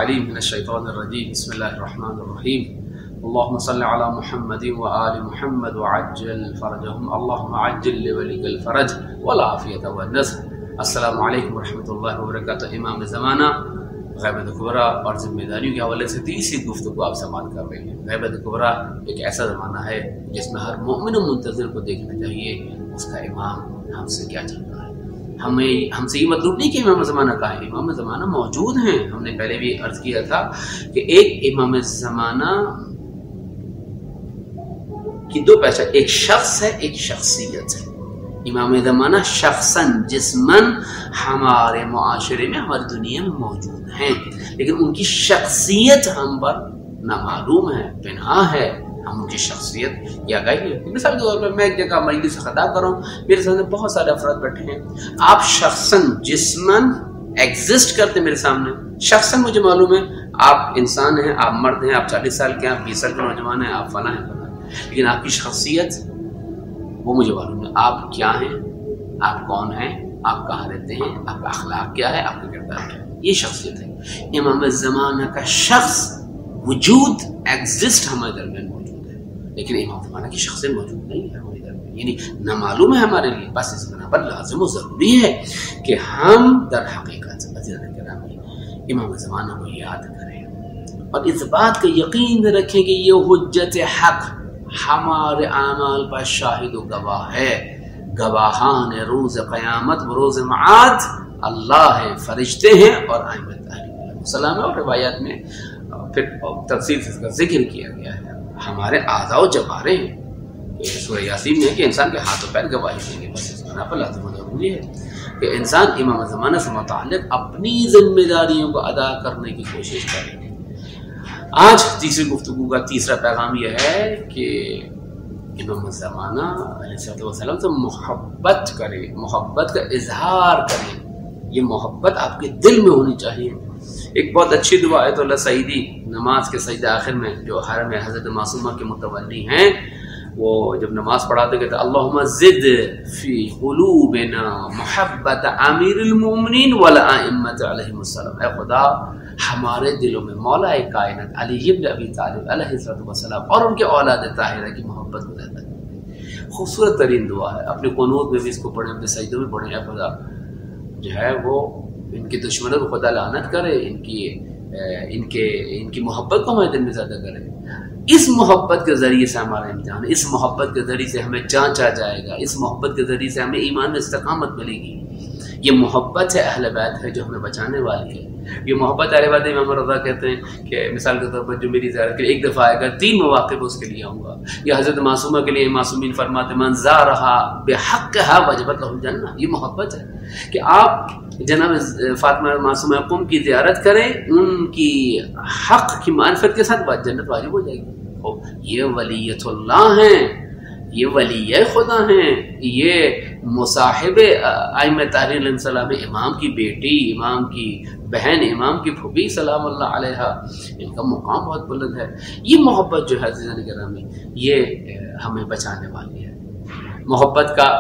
العلیم من الشیطان الرجیم بسم اللہ الرحمن الرحیم اللهم صل علی محمد وآل محمد وعجل فرجهم اللهم عجل لولیک الفرج والعافیۃ والنصر۔ السلام علیکم ورحمۃ اللہ وبرکاتہ۔ امام زمانہ غیبت کبریٰ اور ذمہ داریوں کے حوالے سے تیسری گفتگو آپ سماعت کر رہے ہیں۔ غیبت کبریٰ ایک ایسا زمانہ ہے جس میں ہر مومن و منتظر کو دیکھنا چاہیے اس کا امام ہم سے کیا چل رہا ہے۔ ہم سے یہ مطلوب نہیں کہ امام زمانہ کا ہے، امام زمانہ موجود ہیں۔ ہم نے پہلے بھی عرض کیا تھا کہ ایک امام زمانہ کی دو پہچان، ایک شخص ہے ایک شخصیت ہے۔ امام زمانہ شخصاً جسماً ہمارے معاشرے میں ہماری دنیا میں موجود ہیں، لیکن ان کی شخصیت ہم پر نامعلوم ہے، پنہاں ہے۔ ہم ان کی شخصیت یا گئی، مثال کے طور پر میں ایک جگہ مجلس سے خطاب کر رہا ہوں، میرے سامنے بہت سارے افراد بیٹھے ہیں، آپ شخصاً جسماً ایگزسٹ کرتے میرے سامنے، شخصاً مجھے معلوم ہے آپ انسان ہیں، آپ مرد ہیں، آپ 40 سال کے ہیں، آپ 20 سال کے نوجوان ہیں، آپ فلاں ہیں فلاں ہیں، لیکن آپ کی شخصیت وہ مجھے معلوم ہے، آپ کیا ہیں، آپ کون ہیں، آپ کہاں رہتے ہیں، آپ کا اخلاق کیا ہے، آپ کا کردار کیا ہے، یہ شخصیت ہے۔ امام زمانہ کا شخص وجود ایگزسٹ ہمارے درمیان موجود ہے، لیکن امام زمانہ کی شخصیت موجود نہیں ہے ہمارے درمیان، یعنی نامعلوم ہے ہمارے لیے۔ بس اس بنا پر لازم و ضروری ہے کہ ہم در حقیقت عزیزان گرامی امام زمانہ کو یاد کریں اور اس بات کا یقین رکھیں کہ یہ حجت حق ہمارے اعمال پر شاہد و گواہ ہے۔ گواہان روز قیامت و روز معاد اللہ ہے، فرشتے ہیں اور ائمہ علیہ السلام، اور روایات میں پھر تفصیل سے اس کا ذکر کیا گیا ہے۔ ہمارے اعضاء و جوارح ہیں، سورہ یاسین میں ہے کہ انسان کے ہاتھ و پیر گواہی دیں گے۔ بس اس بنا پر لازم و ضروری ہے کہ انسان امام زمانہ سے متعلق اپنی ذمہ داریوں کو ادا کرنے کی کوشش کرے۔ آج تیسری گفتگو کا تیسرا پیغام یہ ہے کہ امام زمانہ علیہ السلام سے محبت کرے، محبت کا اظہار کرے۔ یہ محبت آپ کے دل میں ہونی چاہیے۔ ایک بہت اچھی دعا آیت اللہ سعیدی نماز کے سجدہ آخر میں جو حرم حضرت معصومہ کے متولی ہیں، وہ جب نماز پڑھاتے کہتے اللہم زد فی قلوبنا محبت امیر المومنین والائمۃ علیہم السلام۔ اے خدا ہمارے دلوں میں مولا کائنات علی بن ابی طالب علیہ السلام اور ان کے اولاد طاہرہ کی محبت کو زیادہ کریں۔ خوبصورت ترین دعا ہے، اپنے قنوت میں بھی اس کو پڑھیں، اپنے سجدوں میں پڑھیں۔ اے خدا جو ہے وہ ان کے دشمنوں کو خدا لعنت کرے، ان کی محبت کو ہمارے دل میں زیادہ کرے۔ اس محبت کے ذریعے سے ہمارا امتحان ہے، اس محبت کے ذریعے سے ہمیں جانچا جائے گا، اس محبت کے ذریعے سے ہمیں ایمان میں استقامت ملے گی۔ یہ محبت ہے اہل بیت ہے جو ہمیں بچانے والی ہے۔ یہ محبت اہل بیت امام رضا کہتے ہیں کہ مثال کے طور پر جو میری زیارت کے لیے ایک دفعہ آئے گا، 3 مواقع پہ اس کے لیے آؤں گا۔ یہ حضرت معصومہ کے لیے معصومین فرماتے من زارہا بحقہا وجبت لہ الجنہ۔ یہ محبت ہے کہ آپ جناب فاطمہ معصومہ قم کی زیارت کریں، ان کی حق کی معرفت کے ساتھ جنت واجب ہو جائے گی۔ یہ ولیت اللہ ہیں، یہ ولی خدا ہیں، یہ مصاحب ائمہ طاہرین علیہ السلام، امام کی بیٹی، امام کی بہن، امام کی پھوپھی سلام اللہ علیہ، ان کا مقام بہت بلند ہے۔ یہ محبت جو ہے عزیزان گرامی یہ ہمیں بچانے والی ہے۔ محبت کا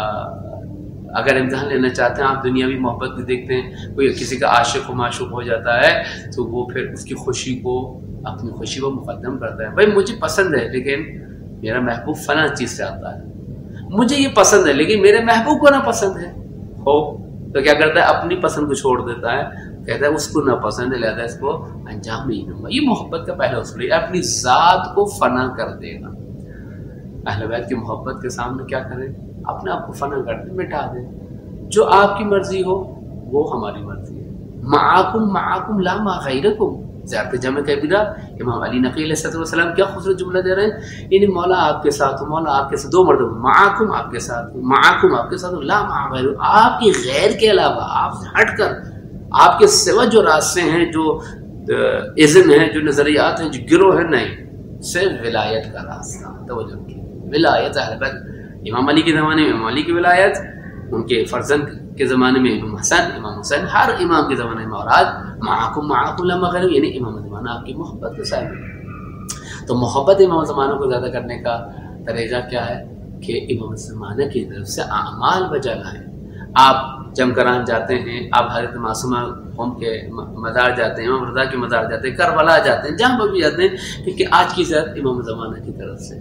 اگر امتحان لینا چاہتے ہیں، آپ دنیاوی محبت بھی دیکھتے ہیں، کوئی کسی کا عاشق و معشوق ہو جاتا ہے تو وہ پھر اس کی خوشی کو اپنی خوشی کو مقدم کرتا ہے۔ بھائی مجھے پسند ہے لیکن میرا محبوب فلاں چیز سے آتا ہے، مجھے یہ پسند ہے لیکن میرے محبوب کو نہ پسند ہے ہو تو کیا کرتا ہے؟ اپنی پسند کو چھوڑ دیتا ہے، کہتا ہے اس کو نہ پسند ہے لہذا اس کو انجام نہیں دوں گا۔ یہ محبت کا پہلا اصول ہے، اپنی ذات کو فنا کر دینا۔ اہل بیت کی محبت کے سامنے کیا کریں؟ اپنے آپ کو فنا کر دیں، مٹا دیں۔ جو آپ کی مرضی ہو وہ ہماری مرضی ہے۔ معاکم لا مع غیرکم، زیارت جمع کبیرہ امام علی نقی علیہ السلام کیا خوبصورت جملہ دے رہے ہیں، یعنی مولا آپ کے ساتھ ہو، مولا آپ کے ساتھ، 2 مرتبہ معاکم آپ کے ساتھ ہو، معاکم آپ کے ساتھ ہو، لا مع غیرکم، آپ کی غیر کے علاوہ، آپ سے ہٹ کر، آپ کے سوا جو راستے ہیں، جو اذن ہیں، جو نظریات ہیں، جو گروہ ہیں، نہیں، صرف ولایت کا راستہ۔ توجہ کی ولایت اہل بیت، امام علی کے زمانے میں امام علی کی ولایت، ان کے فرزند کے زمانے میں امام حسن، امام حسین، ہر امام کے زمانے میں اوراد معاکم لما غیرکم، یعنی امام زمانہ آپ کی محبت کے صاحب ہے۔ تو محبت امام زمانہ کو زیادہ کرنے کا طریقہ کیا ہے کہ امام زمانہ کی طرف سے اعمال بجا لائیں۔ آپ جم کران جاتے ہیں، آپ حضرت معصومہ قوم کے مزار جاتے ہیں، امام رضا کے مزار جاتے ہیں، کربلا جاتے ہیں، جہاں پر بھی جاتے ہیں، کیونکہ آج کی زیارت امام زمانہ کی طرف سے،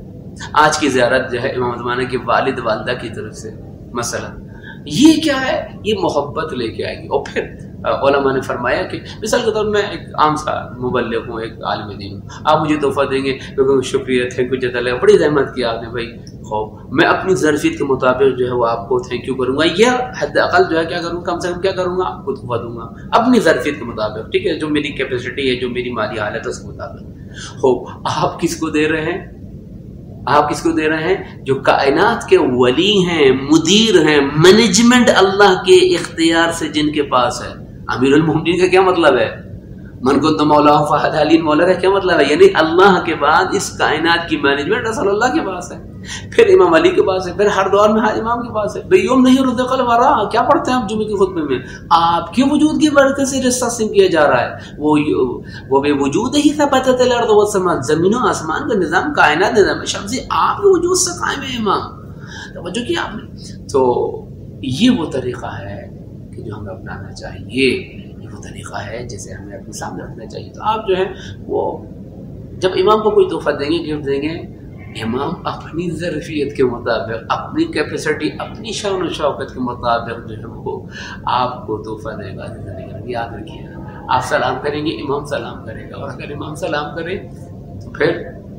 آج کی زیارت جو ہے امام زمانہ کے والد والدہ کی طرف سے مثلا، یہ کیا ہے؟ یہ محبت لے کے آئے گی۔ اور پھر علماء نے فرمایا کہ مثال کے طور میں ایک عام سا مبلغ ہوں، ایک عالم دین ہوں، آپ مجھے تحفہ دیں گے، کیونکہ شکریہ، تھینک یو، جزاک اللہ، بڑی زحمت کی آپ نے بھائی، خوب میں اپنی ظرفیت کے مطابق جو ہے وہ آپ کو تھینک یو کروں گا، یا حد اقل جو ہے کیا کروں گا، کم سے کم کیا کروں گا، آپ کو تحفہ دوں گا اپنی ظرفیت کے مطابق، ٹھیک ہے، جو میری کیپیسٹی ہے، جو میری مالی حالت ہے اس کے مطابق۔ خوب آپ کس کو دے رہے ہیں؟ آپ کس کو دے رہے ہیں؟ جو کائنات کے ولی ہیں، مدیر ہیں، مینجمنٹ اللہ کے اختیار سے جن کے پاس ہے۔ امیر المومنین کا کیا مطلب ہے؟ من کنت مولا فہد علی مولا کا کیا مطلب ہے؟ یعنی اللہ کے بعد اس کائنات کی مینجمنٹ رسول اللہ کے پاس ہے، پھر امام علی کے پاس ہے، پھر ہر دور میں ہر امام کے پاس ہے۔ بیوم نہیں رزق الورا، کیا پڑھتے ہیں آپ جمعے کے خطبے میں؟ آپ کے وجود کی برکت سے رشتہ سم کیا جا رہا ہے، وہ بے وجود ہی ثبتت الارض والسماء، زمین و آسمان کا نظام، کائنات نظام شمسی آپ کے وجود سے قائم ہے امام۔ توجہ کیا آپ نے؟ تو یہ وہ طریقہ ہے کہ جو ہمیں اپنانا چاہیے، یہ وہ طریقہ ہے جسے ہمیں اپنے سامنے رکھنا چاہیے۔ تو آپ جو ہے وہ جب امام کو کوئی تحفہ دیں گے، گفٹ دیں گے، امام اپنی ظرفیت کے مطابق، اپنی کیپیسٹی، اپنی شان و شوکت کے مطابق جو ہے وہ آپ کو تحفہ دے گا۔ یاد رکھیے، آپ سلام کریں گے، امام سلام کرے گا، اور اگر امام سلام کرے تو پھر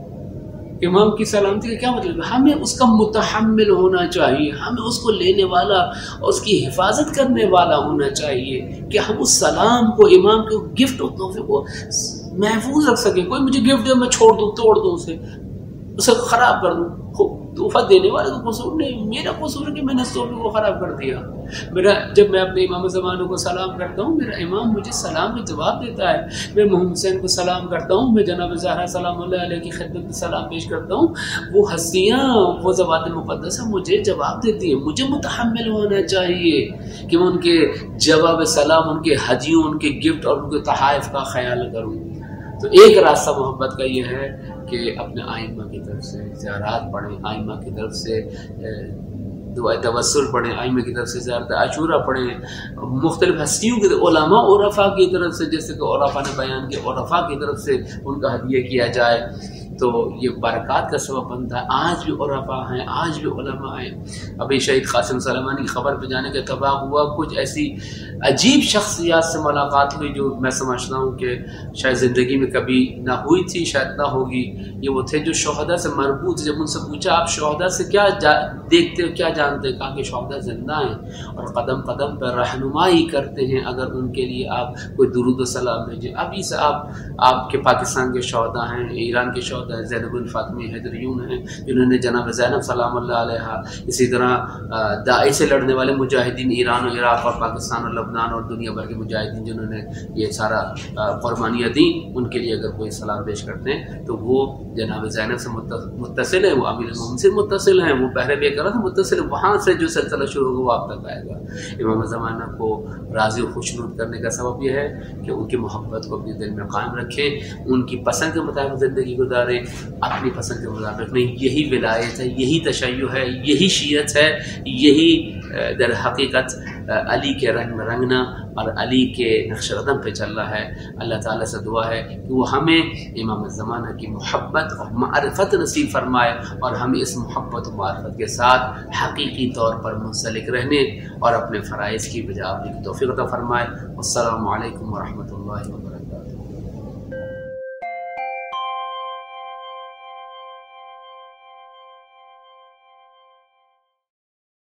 امام کی سلامتی کا کیا مطلب ہے؟ ہمیں اس کا متحمل ہونا چاہیے، ہمیں اس کو لینے والا اور اس کی حفاظت کرنے والا ہونا چاہیے کہ ہم اس سلام کو، امام کے گفٹ اور تحفے کو محفوظ رکھ سکیں۔ کوئی مجھے گفٹ دے، میں چھوڑ دوں، توڑ دوں، اسے خراب کر دوں، تحفہ دینے والے کا قصور نہیں، میرا قصور ہے کہ میں نے اس تحفے کو خراب کر دیا۔ جب میں اپنے امام زمانہ کو سلام کرتا ہوں، میرا امام مجھے سلام میں جواب دیتا ہے۔ میں محمد حسین کو سلام کرتا ہوں، میں جناب زہرا سلام اللہ علیہ کی خدمت میں سلام پیش کرتا ہوں، وہ ہستیاں، وہ ذوات مقدسہ مجھے جواب دیتی ہیں۔ مجھے متحمل ہونا چاہیے کہ میں ان کے جواب سلام، ان کے ہدیوں، ان کے گفٹ اور ان کے تحائف کا خیال کروں۔ تو ایک راستہ محبت کا یہ ہے کہ اپنے آئمہ کی طرف سے زیارات پڑھیں، آئمہ کی طرف سے دعائے توسل پڑھیں، آئمہ کی طرف سے زیارت عاشورہ پڑھیں، مختلف ہستیوں کے علماء عرفاء کی طرف سے، جیسے کہ عرفاء نے بیان کیا، عرفاء کی طرف سے ان کا ہدیہ کیا جائے تو یہ برکات کا سبب بنتا ہے۔ آج بھی عرفاء ہیں، آج بھی علماء ہیں۔ ابھی شہید قاسم سلیمانی کی خبر پہ جانے کا اتفاق ہوا، کچھ ایسی عجیب شخصیات سے ملاقات ہوئی جو میں سمجھتا ہوں کہ شاید زندگی میں کبھی نہ ہوئی تھی، شاید نہ ہوگی۔ یہ وہ تھے جو شہداء سے مربوط، جب ان سے پوچھا آپ شہداء سے کیا دیکھتے ہو، کیا جانتے ہیں، کہا کہ شہداء زندہ ہیں اور قدم قدم پر رہنمائی کرتے ہیں، اگر ان کے لیے آپ کوئی درود و سلام بھیجیں۔ ابھی سے آپ کے پاکستان کے شہداء ہیں، ایران کے شہداء ہیں، زینب بن فاطمی حیدریون ہیں جنہوں نے جناب زینب سلام اللہ علیہ، اسی طرح داعش سے لڑنے والے مجاہدین ایران و عراق اور پاکستان اور لبنان اور دنیا بھر کے مجاہدین جنہوں نے یہ سارا قربانیاں دیں، ان کے لیے اگر کوئی سلام پیش کرتے ہیں تو وہ جناب زینب سے متصل ہیں، وہ امیر المومنین سے متصل ہیں، وہ بحر بیکرہ سے متصل ہیں، وہاں سے جو سلسلہ شروع ہوگا وہ آپ تک آئے گا۔ امام زمانہ کو راضی و خوشنود کرنے کا سبب یہ ہے کہ ان کی محبت کو اپنے دل میں قائم رکھیں، ان کی پسند کے مطابق زندگی گزاریں، اپنی پسند کے مطابق نہیں۔ یہی ولایت ہے، یہی تشیع ہے، یہی شیعت ہے، یہی در حقیقت علی کے رنگ میں رنگنا اور علی کے نقش قدم پہ چل رہا ہے۔ اللہ تعالیٰ سے دعا ہے کہ وہ ہمیں امام زمانہ کی محبت اور معرفت نصیب فرمائے اور ہمیں اس محبت و معرفت کے ساتھ حقیقی طور پر منسلک رہنے اور اپنے فرائض کی بجا آوری کی توفیق عطا فرمائے۔ السلام علیکم ورحمۃ اللہ وبرکاتہ۔